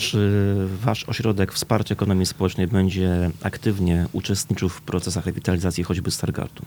Czy wasz ośrodek wsparcia ekonomii społecznej będzie aktywnie uczestniczył w procesach rewitalizacji choćby Stargardu?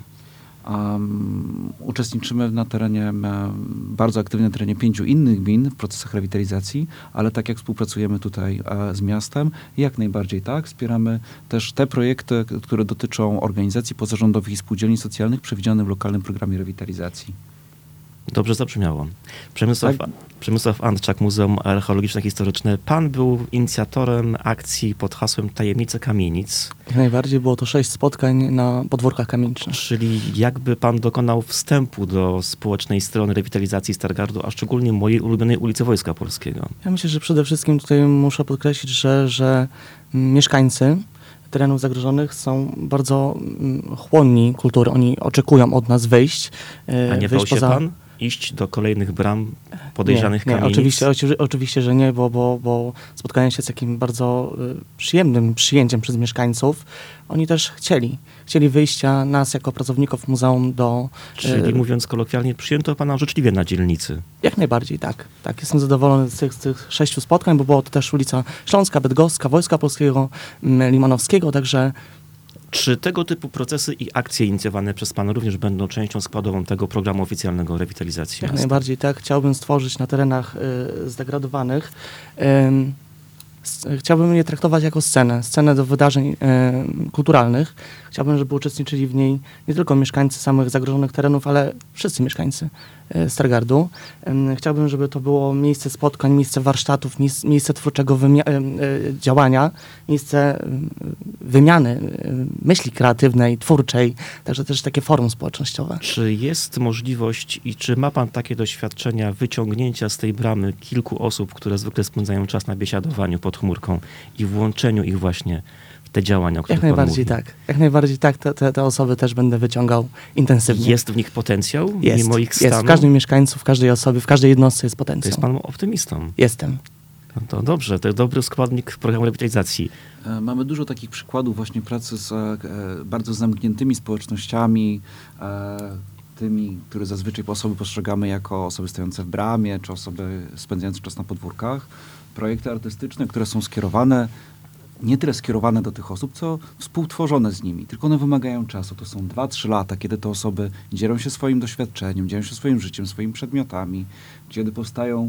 Uczestniczymy bardzo aktywnie na terenie 5 innych gmin w procesach rewitalizacji, ale tak jak współpracujemy tutaj z miastem, jak najbardziej tak. Wspieramy też te projekty, które dotyczą organizacji pozarządowych i spółdzielni socjalnych przewidziane w lokalnym programie rewitalizacji. Dobrze zabrzmiało. Przemysław Andczak, Muzeum Archeologiczno-Historyczne. Pan był inicjatorem akcji pod hasłem Tajemnice Kamienic. Jak najbardziej było to 6 spotkań na podwórkach kamienicznych. Czyli jakby pan dokonał wstępu do społecznej strony rewitalizacji Stargardu, a szczególnie mojej ulubionej ulicy Wojska Polskiego. Ja myślę, że przede wszystkim tutaj muszę podkreślić, że mieszkańcy terenów zagrożonych są bardzo chłonni kultury. Oni oczekują od nas wyjść. A nie bał się pan iść do kolejnych bram podejrzanych kamienic? Oczywiście, że nie, bo spotkałem się z takim bardzo przyjemnym przyjęciem przez mieszkańców. Oni też chcieli wyjścia nas jako pracowników muzeum do... Czyli mówiąc kolokwialnie, przyjęto pana życzliwie na dzielnicy? Jak najbardziej, tak. Jestem zadowolony z tych 6 spotkań, bo było to też ulica Śląska, Bydgoska, Wojska Polskiego, Limanowskiego, także... Czy tego typu procesy i akcje inicjowane przez pana również będą częścią składową tego programu oficjalnego rewitalizacji miasta? Jak najbardziej, tak. Chciałbym stworzyć na terenach zdegradowanych. Chciałbym je traktować jako scenę do wydarzeń kulturalnych. Chciałbym, żeby uczestniczyli w niej nie tylko mieszkańcy samych zagrożonych terenów, ale wszyscy mieszkańcy Stargardu. Chciałbym, żeby to było miejsce spotkań, miejsce warsztatów, miejsce twórczego działania, miejsce wymiany myśli kreatywnej, twórczej, także też takie forum społecznościowe. Czy jest możliwość i czy ma pan takie doświadczenia wyciągnięcia z tej bramy kilku osób, które zwykle spędzają czas na biesiadowaniu pod chmurką i włączeniu ich właśnie w te działania, o których pan mówi? Jak najbardziej tak. Te osoby też będę wyciągał intensywnie. Jest w nich potencjał? Mimo ich stanu? Jest. W każdym mieszkańcu, w każdej osobie, w każdej jednostce jest potencjał. To jest pan optymistą. Jestem. No to dobrze, to jest dobry składnik programu rewitalizacji. Mamy dużo takich przykładów właśnie pracy z bardzo zamkniętymi społecznościami, tymi, które zazwyczaj osoby postrzegamy jako osoby stojące w bramie, czy osoby spędzające czas na podwórkach. Projekty artystyczne, które są skierowane, nie tyle skierowane do tych osób, co współtworzone z nimi. Tylko one wymagają czasu. To są 2-3 lata, kiedy te osoby dzielą się swoim doświadczeniem, dzielą się swoim życiem, swoimi przedmiotami, kiedy powstają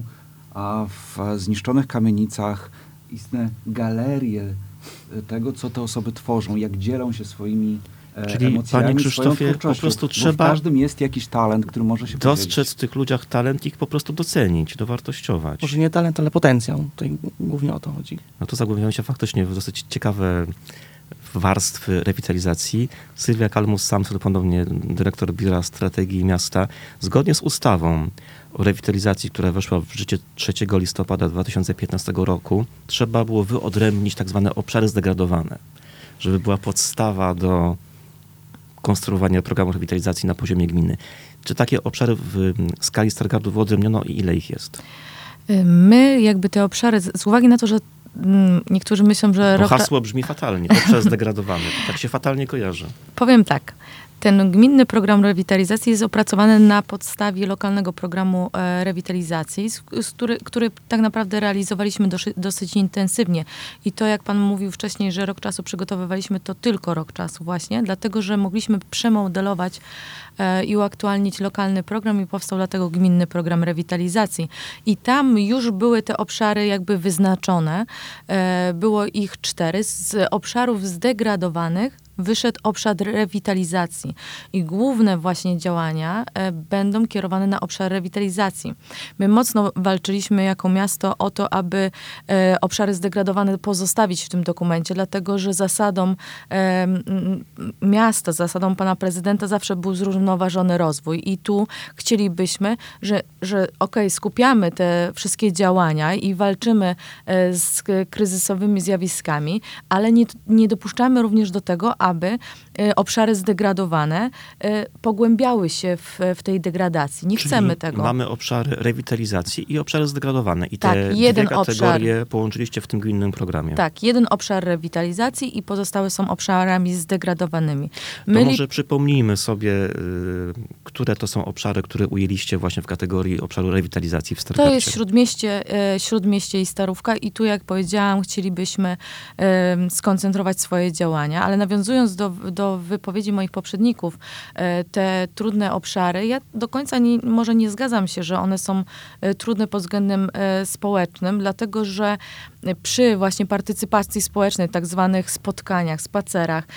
w zniszczonych kamienicach istne galerie tego, co te osoby tworzą, jak dzielą się swoimi Czyli, emocjami, panie Krzysztofie, po prostu trzeba... W każdym jest jakiś talent, który może się dostrzec w tych ludziach talent i ich po prostu docenić, dowartościować. Może nie talent, ale potencjał. Tutaj głównie o to chodzi. No to zagłębiają się faktycznie w dosyć ciekawe warstwy rewitalizacji. Sylwia Kalmus-Samson, ponownie dyrektor Biura Strategii Miasta, zgodnie z ustawą o rewitalizacji, która weszła w życie 3 listopada 2015 roku, trzeba było wyodrębnić tak zwane obszary zdegradowane, żeby była podstawa do konstruowania programu rewitalizacji na poziomie gminy. Czy takie obszary w skali Stargardu wyodrębniono i ile ich jest? My jakby te obszary, z uwagi na to, że niektórzy myślą, że... Bo hasło brzmi fatalnie, obszar zdegradowany. Tak się fatalnie kojarzy. Powiem tak. Ten gminny program rewitalizacji jest opracowany na podstawie lokalnego programu rewitalizacji, który tak naprawdę realizowaliśmy dosyć intensywnie. I to, jak pan mówił wcześniej, że rok czasu przygotowywaliśmy, to tylko rok czasu właśnie, dlatego, że mogliśmy przemodelować i uaktualnić lokalny program i powstał dlatego gminny program rewitalizacji. I tam już były te obszary jakby wyznaczone. Było ich 4. Z obszarów zdegradowanych wyszedł obszar rewitalizacji i główne właśnie działania będą kierowane na obszar rewitalizacji. My mocno walczyliśmy jako miasto o to, aby obszary zdegradowane pozostawić w tym dokumencie, dlatego że zasadą miasta, zasadą pana prezydenta zawsze był zrównoważony rozwój i tu chcielibyśmy, że skupiamy te wszystkie działania i walczymy z kryzysowymi zjawiskami, ale nie dopuszczamy również do tego, aby obszary zdegradowane pogłębiały się w tej degradacji. Nie Czyli chcemy tego. mamy obszary rewitalizacji i obszary zdegradowane. I te Tak, jeden dwie kategorie połączyliście w tym gminnym programie. Tak, jeden obszar rewitalizacji i pozostałe są obszarami zdegradowanymi. To może przypomnijmy sobie, które to są obszary, które ujęliście właśnie w kategorii obszaru rewitalizacji w Stargardzie. To jest Śródmieście i Starówka i tu, jak powiedziałam, chcielibyśmy skoncentrować swoje działania, ale nawiązując do wypowiedzi moich poprzedników, te trudne obszary, ja do końca może nie zgadzam się, że one są trudne pod względem społecznym, dlatego że przy właśnie partycypacji społecznej, tak zwanych spotkaniach, spacerach,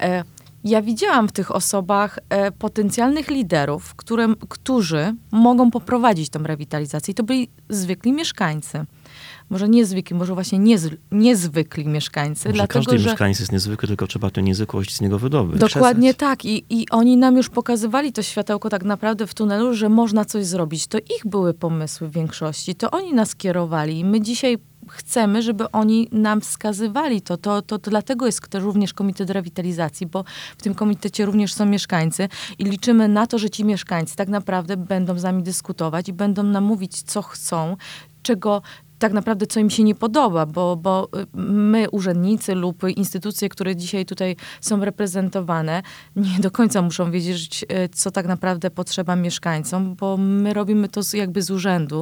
ja widziałam w tych osobach potencjalnych liderów, którzy mogą poprowadzić tą rewitalizację. I to byli zwykli mieszkańcy. Może niezwykli, może właśnie niezwykli mieszkańcy. Może dlatego, każdy że mieszkaniec jest niezwykły, tylko trzeba tę niezwykłość z niego wydobyć. Dokładnie tak. I oni nam już pokazywali to światełko tak naprawdę w tunelu, że można coś zrobić. To ich były pomysły w większości. To oni nas kierowali. I my dzisiaj chcemy, żeby oni nam wskazywali to. To dlatego jest też również Komitet Rewitalizacji, bo w tym komitecie również są mieszkańcy i liczymy na to, że ci mieszkańcy tak naprawdę będą z nami dyskutować i będą nam mówić, co chcą, czego tak naprawdę, co im się nie podoba, bo my, urzędnicy lub instytucje, które dzisiaj tutaj są reprezentowane, nie do końca muszą wiedzieć, co tak naprawdę potrzeba mieszkańcom, bo my robimy to jakby z urzędu,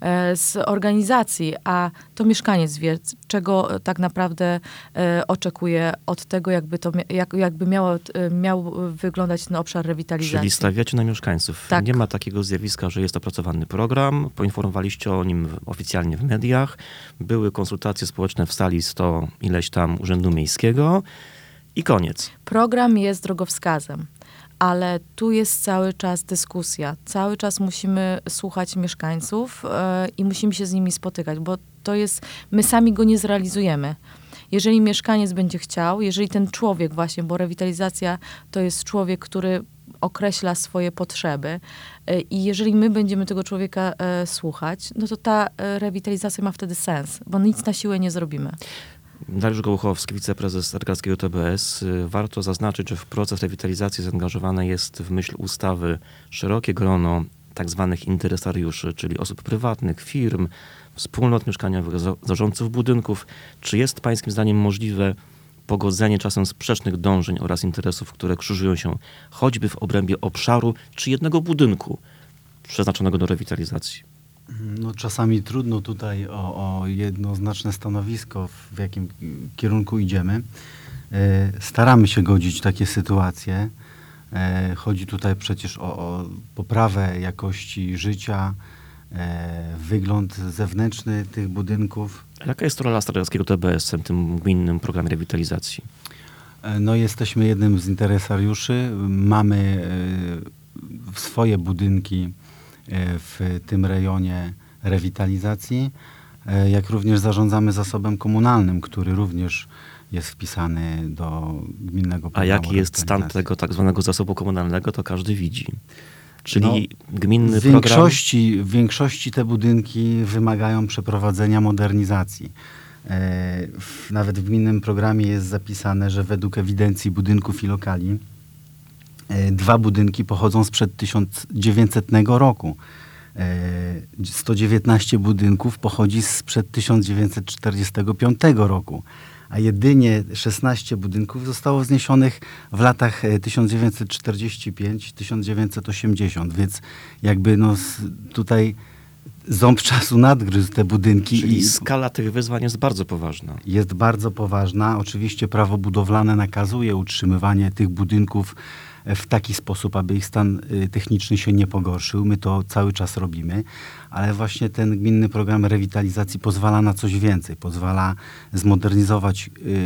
z organizacji, a to mieszkaniec wie, czego tak naprawdę oczekuje od tego, jakby miał wyglądać ten obszar rewitalizacji. Czyli stawiacie na mieszkańców. Tak. Nie ma takiego zjawiska, że jest opracowany program, poinformowaliście o nim oficjalnie w mediach, były konsultacje społeczne w sali 100 ileś tam Urzędu Miejskiego i koniec. Program jest drogowskazem, ale tu jest cały czas dyskusja. Cały czas musimy słuchać mieszkańców i musimy się z nimi spotykać, bo to jest, my sami go nie zrealizujemy. Jeżeli mieszkaniec będzie chciał, jeżeli ten człowiek właśnie, bo rewitalizacja to jest człowiek, który określa swoje potrzeby i jeżeli my będziemy tego człowieka słuchać, no to ta rewitalizacja ma wtedy sens, bo nic na siłę nie zrobimy. Dariusz Gołuchowski, wiceprezes Stargardzkiego TBS. Warto zaznaczyć, że w proces rewitalizacji zaangażowane jest w myśl ustawy szerokie grono tak zwanych interesariuszy, czyli osób prywatnych, firm, wspólnot mieszkaniowych, zarządców budynków. Czy jest pańskim zdaniem możliwe pogodzenie czasem sprzecznych dążeń oraz interesów, które krzyżują się choćby w obrębie obszaru czy jednego budynku przeznaczonego do rewitalizacji? No, czasami trudno tutaj o jednoznaczne stanowisko, w jakim kierunku idziemy. Staramy się godzić takie sytuacje. Chodzi tutaj przecież o poprawę jakości życia, wygląd zewnętrzny tych budynków. Jaka jest rola Stargardzkiego TBS w tym gminnym programie rewitalizacji? No, jesteśmy jednym z interesariuszy. Mamy swoje budynki w tym rejonie rewitalizacji, jak również zarządzamy zasobem komunalnym, który również jest wpisany do gminnego programu. A jaki jest stan tego tak zwanego zasobu komunalnego, to każdy widzi. Czyli no, gminny w większości te budynki wymagają przeprowadzenia modernizacji. Nawet w gminnym programie jest zapisane, że według ewidencji budynków i lokali 2 budynki pochodzą sprzed 1900 roku. 119 budynków pochodzi sprzed 1945 roku, a jedynie 16 budynków zostało wzniesionych w latach 1945-1980, więc jakby no tutaj ząb czasu nadgryzł te budynki. Czyli skala tych wyzwań jest bardzo poważna. Jest bardzo poważna. Oczywiście prawo budowlane nakazuje utrzymywanie tych budynków w taki sposób, aby ich stan techniczny się nie pogorszył. My to cały czas robimy, ale właśnie ten gminny program rewitalizacji pozwala na coś więcej. Pozwala zmodernizować